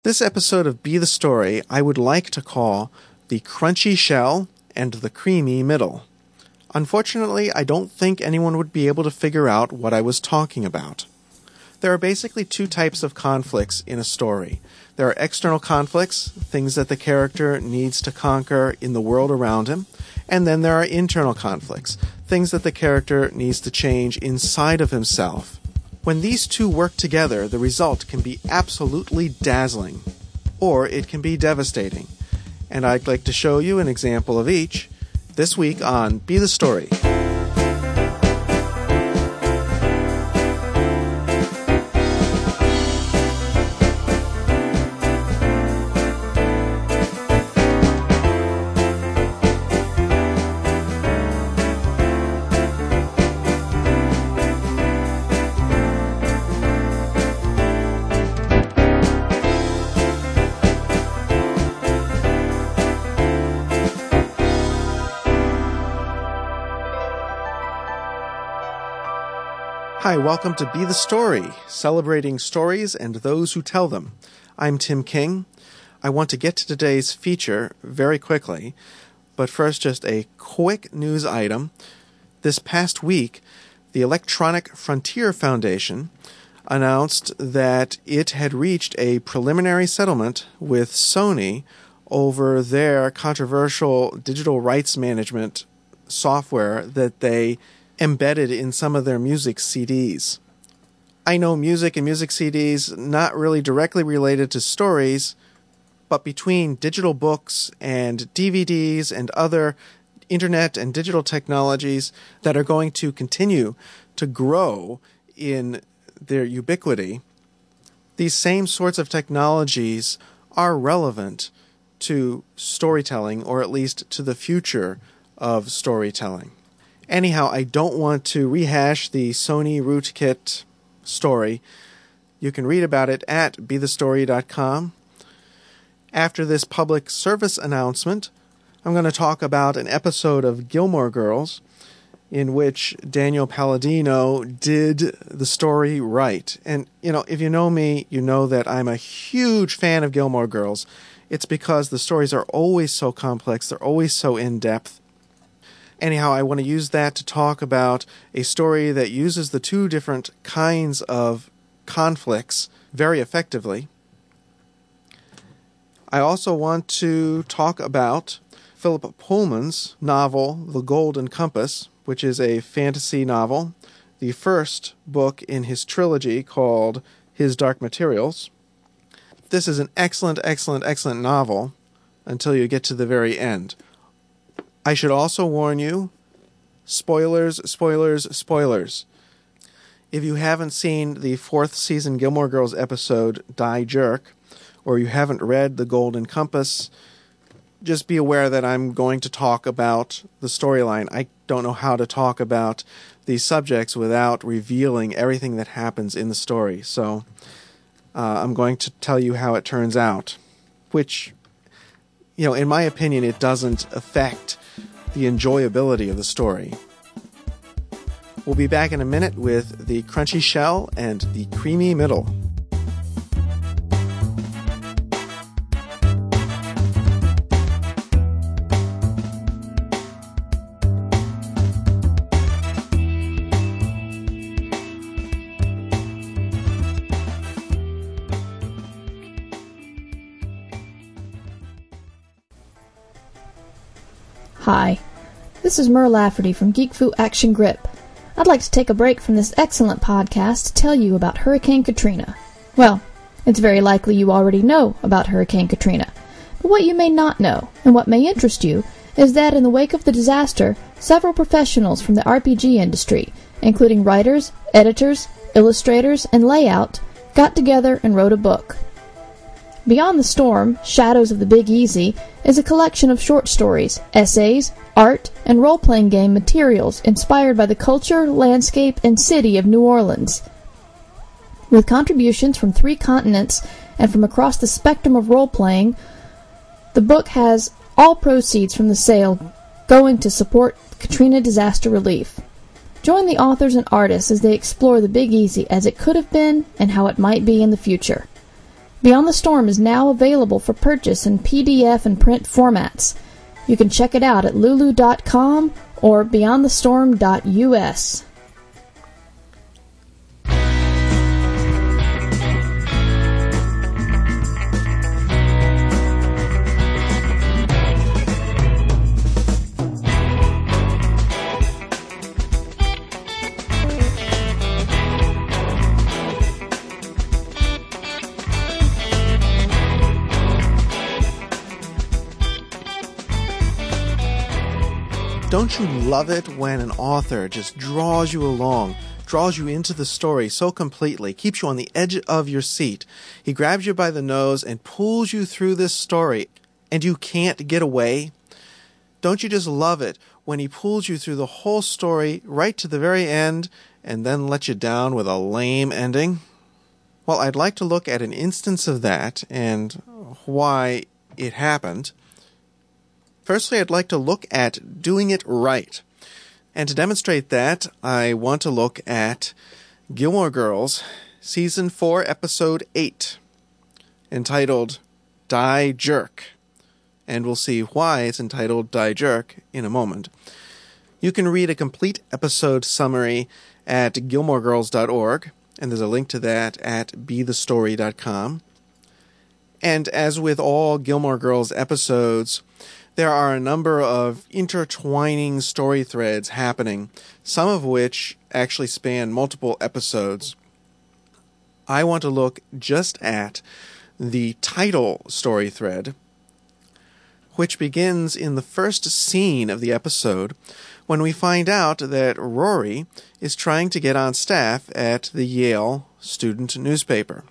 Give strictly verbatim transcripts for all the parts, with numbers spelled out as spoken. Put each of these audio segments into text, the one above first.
This episode of Be the Story I would like to call The Crunchy Shell and the Creamy Middle. Unfortunately, I don't think anyone would be able to figure out what I was talking about. There are basically two types of conflicts in a story. There are external conflicts, things that the character needs to conquer in the world around him, and then there are internal conflicts, things that the character needs to change inside of himself. When these two work together, the result can be absolutely dazzling, or it can be devastating. And I'd like to show you an example of each this week on Be the Story. Hi, welcome to Be the Story, celebrating stories and those who tell them. I'm Tim King. I want to get to today's feature very quickly, but first just a quick news item. This past week, the Electronic Frontier Foundation announced that it had reached a preliminary settlement with Sony over their controversial digital rights management software that they embedded in some of their music C Ds. I know music and music C Ds not really directly related to stories, but between digital books and D V Ds and other internet and digital technologies that are going to continue to grow in their ubiquity, these same sorts of technologies are relevant to storytelling, or at least to the future of storytelling. Anyhow, I don't want to rehash the Sony Rootkit story. You can read about it at be the story dot com. After this public service announcement, I'm going to talk about an episode of Gilmore Girls in which Daniel Palladino did the story right. And, you know, if you know me, you know that I'm a huge fan of Gilmore Girls. It's because the stories are always so complex, they're always so in-depth. Anyhow, I want to use that to talk about a story that uses the two different kinds of conflicts very effectively. I also want to talk about Philip Pullman's novel, The Golden Compass, which is a fantasy novel, the first book in his trilogy called His Dark Materials. This is an excellent, excellent, excellent novel until you get to the very end. I should also warn you, spoilers, spoilers, spoilers. If you haven't seen the fourth season Gilmore Girls episode, Die Jerk, or you haven't read The Golden Compass, just be aware that I'm going to talk about the storyline. I don't know how to talk about these subjects without revealing everything that happens in the story. So uh, I'm going to tell you how it turns out, which, you know, in my opinion, it doesn't affect the enjoyability of the story. We'll be back in a minute with the crunchy shell and the creamy middle. Hi, this is Mer Lafferty from Geek Fu Action Grip. I'd like to take a break from this excellent podcast to tell you about Hurricane Katrina. Well, it's very likely you already know about Hurricane Katrina, but what you may not know, and what may interest you, is that in the wake of the disaster, several professionals from the R P G industry, including writers, editors, illustrators, and layout, got together and wrote a book. Beyond the Storm, Shadows of the Big Easy is a collection of short stories, essays, art, and role-playing game materials inspired by the culture, landscape, and city of New Orleans. With contributions from three continents and from across the spectrum of role-playing, the book has all proceeds from the sale going to support Katrina disaster relief. Join the authors and artists as they explore the Big Easy as it could have been and how it might be in the future. Beyond the Storm is now available for purchase in P D F and print formats. You can check it out at lulu dot com or beyond the storm dot U S. Don't you love it when an author just draws you along, draws you into the story so completely, keeps you on the edge of your seat? He grabs you by the nose and pulls you through this story, and you can't get away? Don't you just love it when he pulls you through the whole story right to the very end and then lets you down with a lame ending? Well, I'd like to look at an instance of that and why it happened. Firstly, I'd like to look at doing it right. And to demonstrate that, I want to look at Gilmore Girls, Season four, Episode eight, entitled Die Jerk. And we'll see why it's entitled Die Jerk in a moment. You can read a complete episode summary at gilmore girls dot org, and there's a link to that at be the story dot com. And as with all Gilmore Girls episodes, there are a number of intertwining story threads happening, some of which actually span multiple episodes. I want to look just at the title story thread, which begins in the first scene of the episode when we find out that Rory is trying to get on staff at the Yale student newspaper.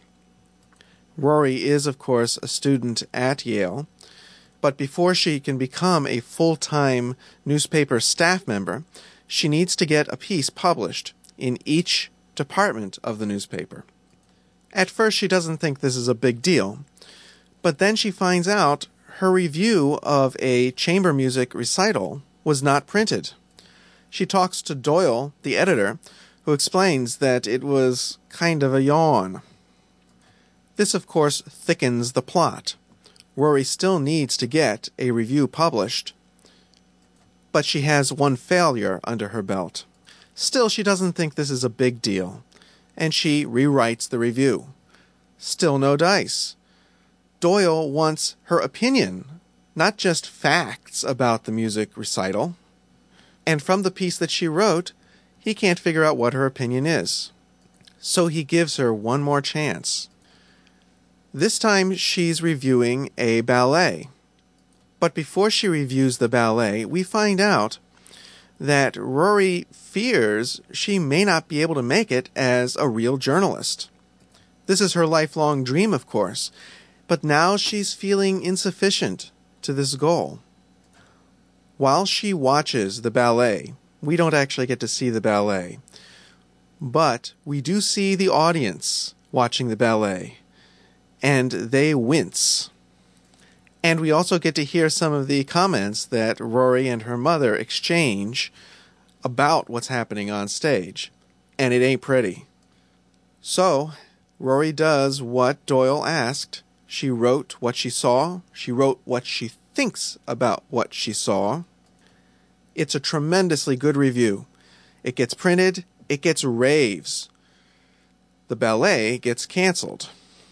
Rory is, of course, a student at Yale, but before she can become a full-time newspaper staff member, she needs to get a piece published in each department of the newspaper. At first, she doesn't think this is a big deal, but then she finds out her review of a chamber music recital was not printed. She talks to Doyle, the editor, who explains that it was kind of a yawn. This, of course, thickens the plot. Rory still needs to get a review published, but she has one failure under her belt. Still, she doesn't think this is a big deal, and she rewrites the review. Still no dice. Doyle wants her opinion, not just facts about the music recital. And from the piece that she wrote, he can't figure out what her opinion is. So he gives her one more chance. This time she's reviewing a ballet. But before she reviews the ballet, we find out that Rory fears she may not be able to make it as a real journalist. This is her lifelong dream, of course, but now she's feeling insufficient to this goal. While she watches the ballet, we don't actually get to see the ballet, but we do see the audience watching the ballet, and they wince. And we also get to hear some of the comments that Rory and her mother exchange about what's happening on stage, and it ain't pretty. So, Rory does what Doyle asked. She wrote what she saw. She wrote what she thinks about what she saw. It's a tremendously good review. It gets printed. It gets raves. The ballet gets canceled.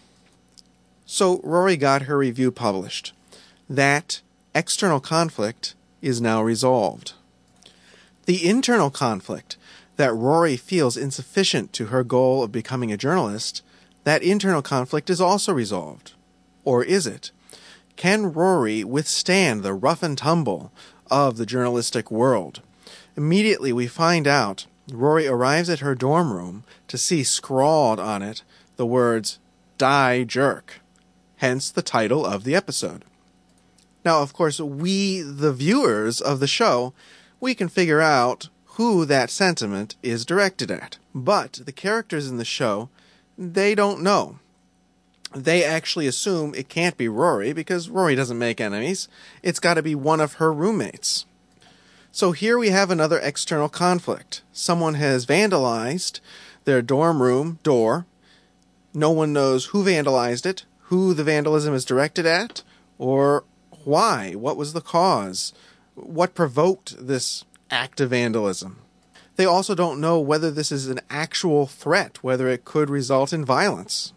So Rory got her review published. That external conflict is now resolved. The internal conflict, that Rory feels insufficient to her goal of becoming a journalist, that internal conflict is also resolved. Or is it? Can Rory withstand the rough and tumble of the journalistic world? Immediately we find out Rory arrives at her dorm room to see scrawled on it the words, "Die Jerk," hence the title of the episode. Now, of course, we, the viewers of the show, we can figure out who that sentiment is directed at. But the characters in the show, they don't know. They actually assume it can't be Rory because Rory doesn't make enemies. It's got to be one of her roommates. So here we have another external conflict. Someone has vandalized their dorm room door. No one knows who vandalized it, who the vandalism is directed at, or why. What was the cause? What provoked this act of vandalism? They also don't know whether this is an actual threat, whether it could result in violence.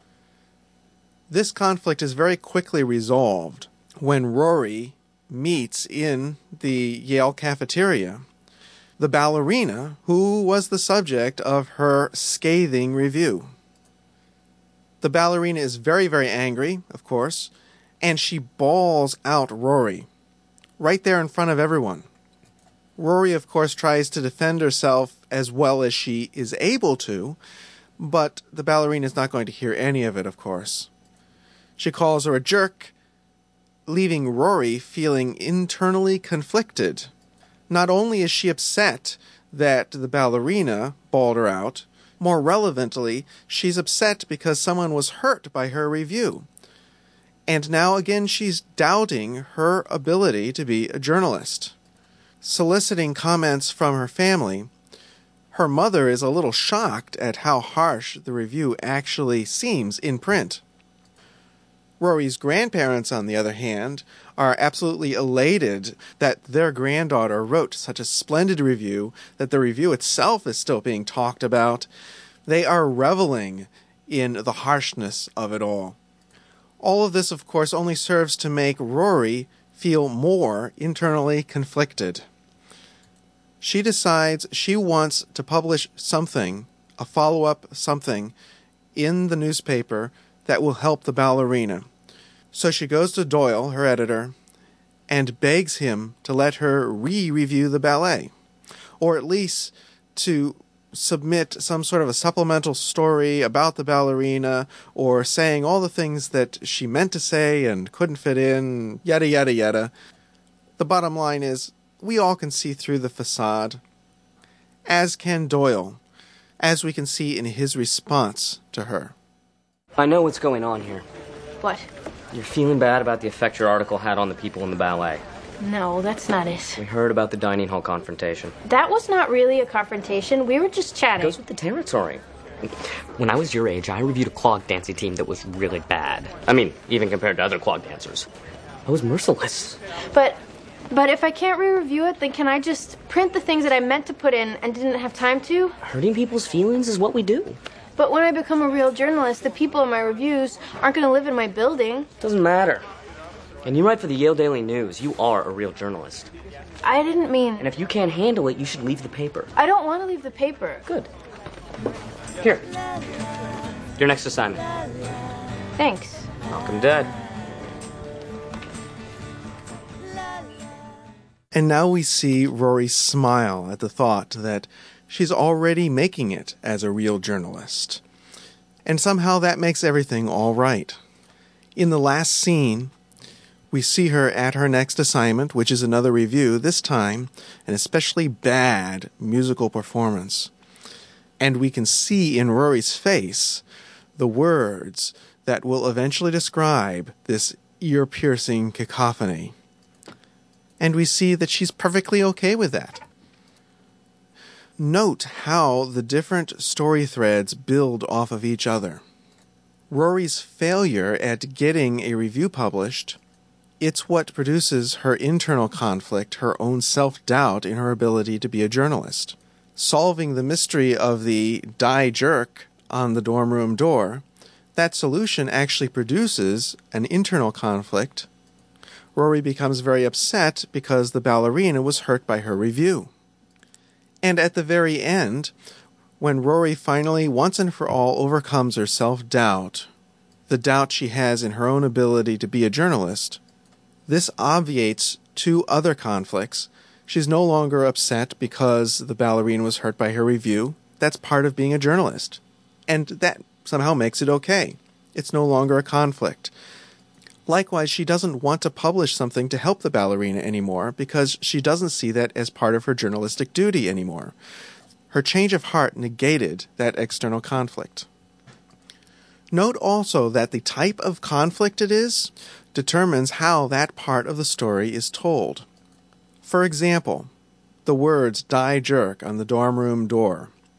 This conflict is very quickly resolved when Rory meets in the Yale cafeteria the ballerina who was the subject of her scathing review. The ballerina is very, very angry, of course, and she bawls out Rory, right there in front of everyone. Rory, of course, tries to defend herself as well as she is able to, but the ballerina is not going to hear any of it, of course. She calls her a jerk, leaving Rory feeling internally conflicted. Not only is she upset that the ballerina bawled her out, more relevantly, she's upset because someone was hurt by her review. And now again she's doubting her ability to be a journalist. Soliciting comments from her family, her mother is a little shocked at how harsh the review actually seems in print. Rory's grandparents, on the other hand, are absolutely elated that their granddaughter wrote such a splendid review, that the review itself is still being talked about. They are reveling in the harshness of it all. All of this, of course, only serves to make Rory feel more internally conflicted. She decides she wants to publish something, a follow-up something, in the newspaper that will help the ballerina. So she goes to Doyle, her editor, and begs him to let her re-review the ballet, or at least to submit some sort of a supplemental story about the ballerina, or saying all the things that she meant to say and couldn't fit in, yada yada yada. The bottom line is, we all can see through the facade, as can Doyle, as we can see in his response to her. I know what's going on here. What? You're feeling bad about the effect your article had on the people in the ballet. No, that's not it. We heard about the dining hall confrontation. That was not really a confrontation. We were just chatting. It goes with the territory. When I was your age, I reviewed a clog dancing team that was really bad. I mean, even compared to other clog dancers. I was merciless. But, but if I can't re-review it, then can I just print the things that I meant to put in and didn't have time to? Hurting people's feelings is what we do. But when I become a real journalist, the people in my reviews aren't going to live in my building. Doesn't matter. And you write for the Yale Daily News. You are a real journalist. I didn't mean... And if you can't handle it, you should leave the paper. I don't want to leave the paper. Good. Here. Your next assignment. Thanks. Malcolm dead. And now we see Rory smile at the thought that she's already making it as a real journalist. And somehow that makes everything all right. In the last scene, we see her at her next assignment, which is another review, this time an especially bad musical performance. And we can see in Rory's face the words that will eventually describe this ear-piercing cacophony. And we see that she's perfectly okay with that. Note how the different story threads build off of each other. Rory's failure at getting a review published, it's what produces her internal conflict, her own self-doubt in her ability to be a journalist. Solving the mystery of the die jerk on the dorm room door, that solution actually produces an internal conflict. Rory becomes very upset because the ballerina was hurt by her review. And at the very end, when Rory finally, once and for all, overcomes her self-doubt, the doubt she has in her own ability to be a journalist, this obviates two other conflicts. She's no longer upset because the ballerina was hurt by her review. That's part of being a journalist. And that somehow makes it okay. It's no longer a conflict. Likewise, she doesn't want to publish something to help the ballerina anymore because she doesn't see that as part of her journalistic duty anymore. Her change of heart negated that external conflict. Note also that the type of conflict it is determines how that part of the story is told. For example, the words "die jerk" on the dorm room door.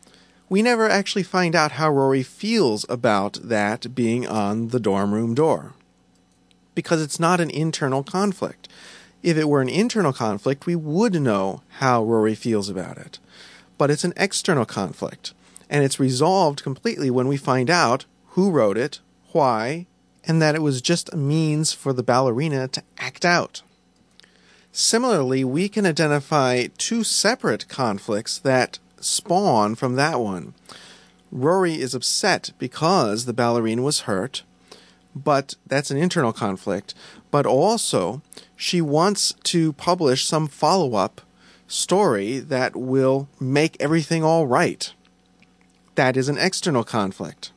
we never actually find out how Rory feels about that being on the dorm room door, because it's not an internal conflict. If it were an internal conflict, we would know how Rory feels about it. But it's an external conflict, and it's resolved completely when we find out who wrote it, why, and that it was just a means for the ballerina to act out. Similarly, we can identify two separate conflicts that spawn from that one. Rory is upset because the ballerina was hurt, but that's an internal conflict. But also, she wants to publish some follow-up story that will make everything all right. That is an external conflict.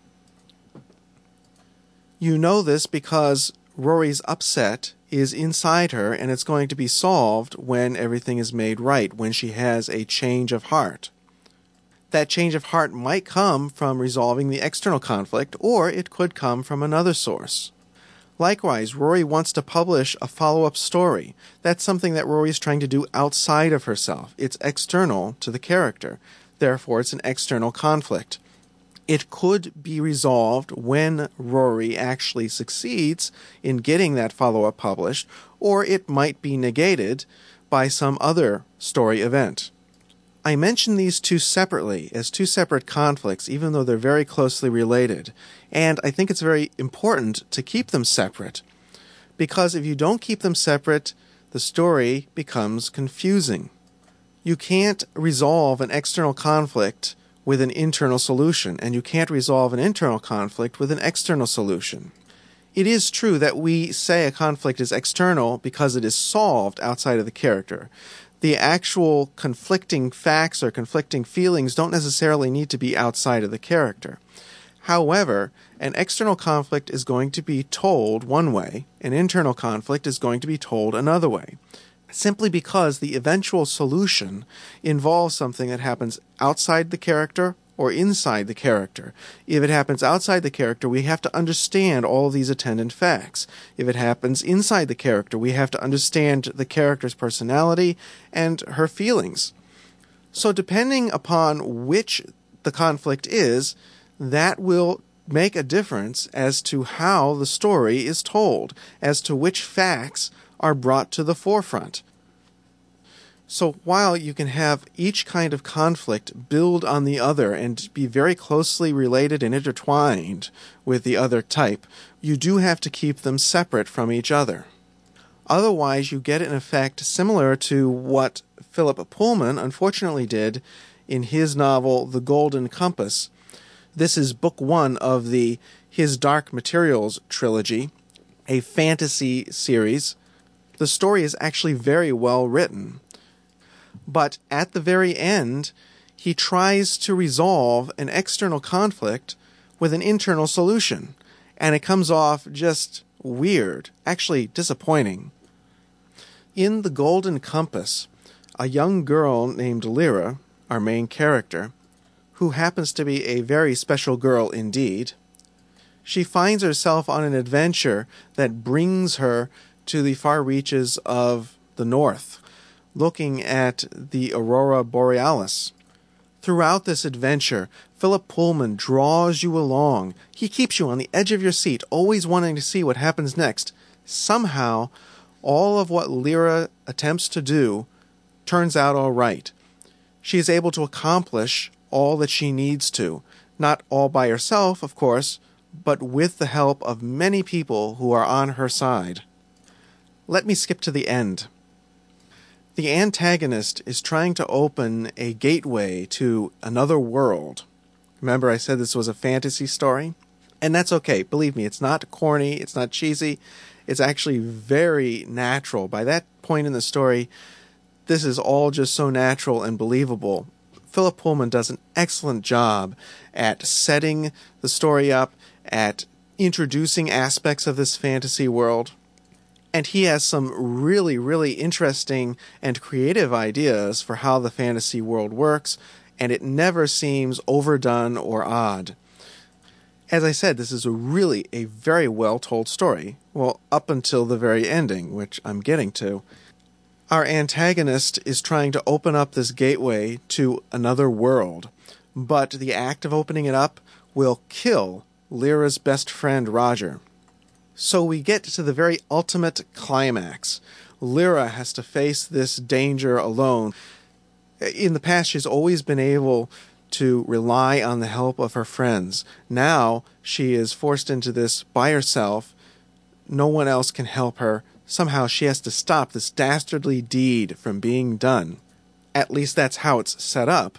You know this because Rory's upset is inside her, and it's going to be solved when everything is made right, when she has a change of heart. That change of heart might come from resolving the external conflict, or it could come from another source. Likewise, Rory wants to publish a follow-up story. That's something that Rory is trying to do outside of herself. It's external to the character. Therefore, it's an external conflict. It could be resolved when Rory actually succeeds in getting that follow-up published, or it might be negated by some other story event. I mention these two separately as two separate conflicts, even though they're very closely related. And I think it's very important to keep them separate, because if you don't keep them separate, the story becomes confusing. You can't resolve an external conflict with an internal solution, and you can't resolve an internal conflict with an external solution. It is true that we say a conflict is external because it is solved outside of the character. The actual conflicting facts or conflicting feelings don't necessarily need to be outside of the character. However, an external conflict is going to be told one way, an internal conflict is going to be told another way, simply because the eventual solution involves something that happens outside the character or inside the character. If it happens outside the character, we have to understand all of these attendant facts. If it happens inside the character, we have to understand the character's personality and her feelings. So depending upon which the conflict is, that will make a difference as to how the story is told, as to which facts are brought to the forefront. So while you can have each kind of conflict build on the other and be very closely related and intertwined with the other type, you do have to keep them separate from each other. Otherwise, you get an effect similar to what Philip Pullman unfortunately did in his novel The Golden Compass. This is book one of the His Dark Materials trilogy, a fantasy series. The story is actually very well written. But at the very end, he tries to resolve an external conflict with an internal solution, and it comes off just weird, actually disappointing. In The Golden Compass, a young girl named Lyra, our main character, who happens to be a very special girl indeed, she finds herself on an adventure that brings her to the far reaches of the north, looking at the Aurora Borealis. Throughout this adventure, Philip Pullman draws you along. He keeps you on the edge of your seat, always wanting to see what happens next. Somehow, all of what Lyra attempts to do turns out all right. She is able to accomplish all that she needs to, not all by herself, of course, but with the help of many people who are on her side. Let me skip to the end. The antagonist is trying to open a gateway to another world. Remember, I said this was a fantasy story? And that's okay. Believe me, it's not corny, it's not cheesy. It's actually very natural. By that point in the story, this is all just so natural and believable. Philip Pullman does an excellent job at setting the story up, at introducing aspects of this fantasy world. And he has some really, really interesting and creative ideas for how the fantasy world works, and it never seems overdone or odd. As I said, this is a really a very well-told story. Well, up until the very ending, which I'm getting to. Our antagonist is trying to open up this gateway to another world, but the act of opening it up will kill Lyra's best friend Roger. So we get to the very ultimate climax. Lyra has to face this danger alone. In the past, she's always been able to rely on the help of her friends. Now, she is forced into this by herself. No one else can help her. Somehow, she has to stop this dastardly deed from being done. At least that's how it's set up.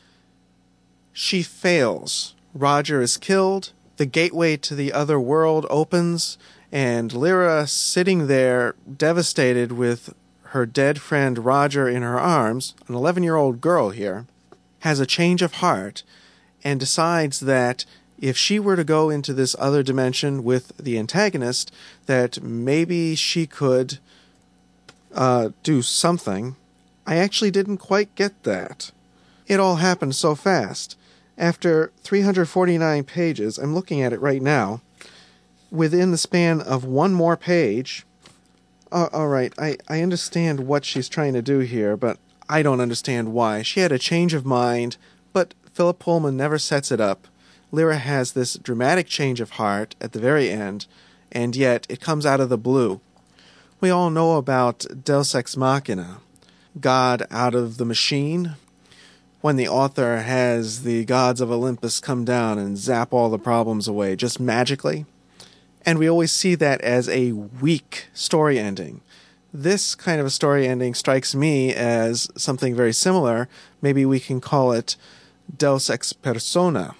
She fails. Roger is killed. The gateway to the other world opens, and Lyra, sitting there devastated with her dead friend Roger in her arms, an eleven-year-old girl here, has a change of heart and decides that if she were to go into this other dimension with the antagonist, that maybe she could uh, do something. I actually didn't quite get that. It all happened so fast. After three hundred forty-nine pages, I'm looking at it right now, within the span of one more page. Uh, all right, I, I understand what she's trying to do here, but I don't understand why. She had a change of mind, but Philip Pullman never sets it up. Lyra has this dramatic change of heart at the very end, and yet it comes out of the blue. We all know about Deus Ex Machina, God out of the machine, when the author has the gods of Olympus come down and zap all the problems away, just magically. And we always see that as a weak story ending. This kind of a story ending strikes me as something very similar. Maybe we can call it Deus Ex Persona,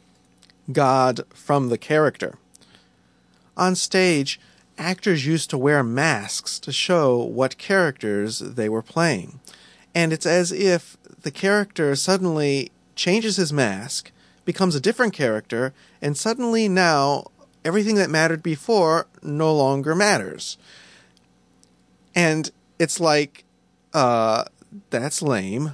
God from the character. On stage, actors used to wear masks to show what characters they were playing. And it's as if the character suddenly changes his mask, becomes a different character, and suddenly now everything that mattered before no longer matters. And it's like, uh, that's lame.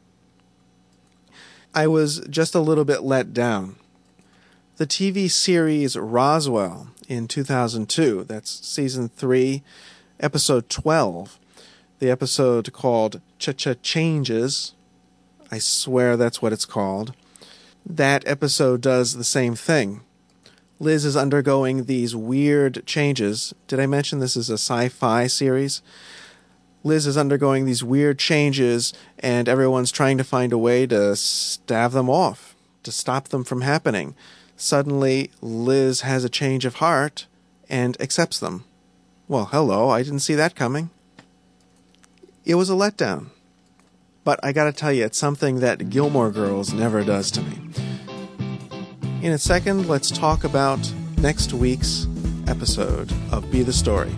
I was just a little bit let down. The T V series Roswell in two thousand two, that's season three, episode twelve, the episode called Ch-Ch-Changes, I swear that's what it's called. That episode does the same thing. Liz is undergoing these weird changes. Did I mention this is a sci-fi series? Liz is undergoing these weird changes, and everyone's trying to find a way to stave them off, to stop them from happening. Suddenly, Liz has a change of heart and accepts them. Well, hello, I didn't see that coming. It was a letdown. But I gotta tell you, it's something that Gilmore Girls never does to me. In a second, let's talk about next week's episode of Be the Story.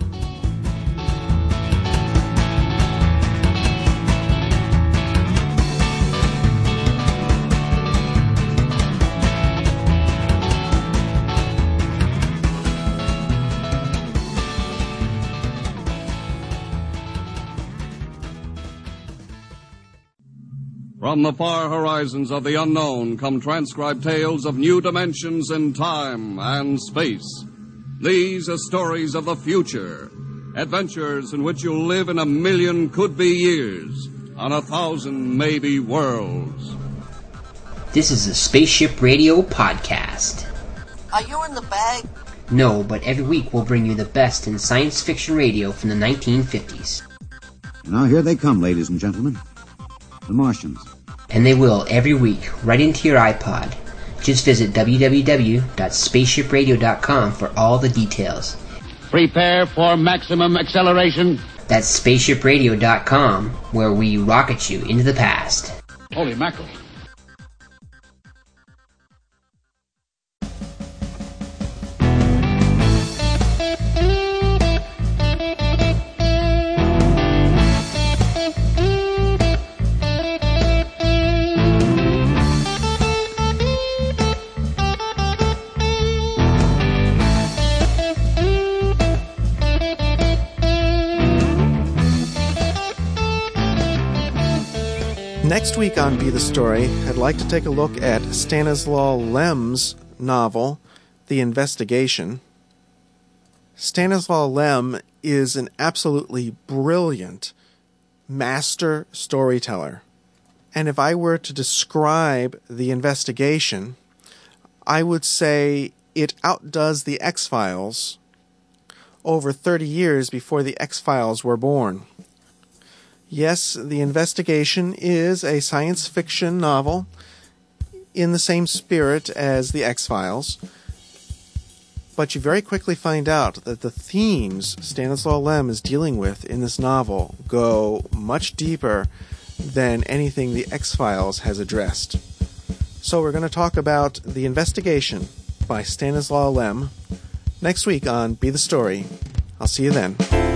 From the far horizons of the unknown come transcribed tales of new dimensions in time and space. These are stories of the future, adventures in which you'll live in a million could-be years, on a thousand maybe worlds. This is a Spaceship Radio podcast. Are you in the bag? No, but every week we'll bring you the best in science fiction radio from the nineteen fifties. Now here they come, ladies and gentlemen. The Martians. And they will every week, right into your iPod. Just visit w w w dot spaceship radio dot com for all the details. Prepare for maximum acceleration. That's spaceship radio dot com, where we rocket you into the past. Holy mackerel. Next week on Be the Story, I'd like to take a look at Stanislaw Lem's novel, The Investigation. Stanislaw Lem is an absolutely brilliant master storyteller. And if I were to describe the investigation, I would say it outdoes the X-Files over thirty years before the X-Files were born. Yes, the investigation is a science fiction novel in the same spirit as the X-Files, but you very quickly find out that the themes Stanislaw Lem is dealing with in this novel go much deeper than anything the X-Files has addressed. So we're going to talk about The Investigation by Stanislaw Lem next week on Be the Story. I'll see you then.